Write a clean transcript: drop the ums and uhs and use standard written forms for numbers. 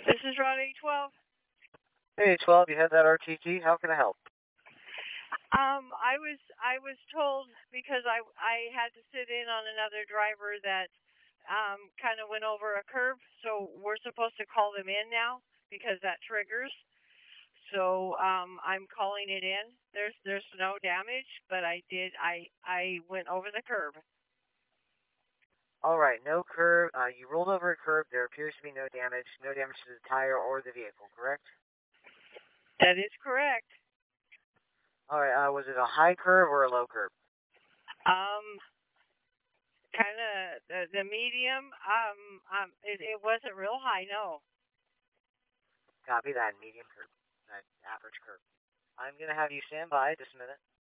This is Route 812. Hey, 12, you had that RTG. How can I help? I was told because I had to sit in on another driver that kind of went over a curb, so we're supposed to call them in now because that triggers. So I'm calling it in. There's no damage, but I went over the curb. All right, no curb. You rolled over a curb. There appears to be no damage. No damage to the tire or the vehicle, correct? That is correct. All right, was it a high curb or a low curb? Um, kind of the medium. It wasn't real high, no. Copy that. Medium curb. That average curb. I'm going to have you stand by just a minute.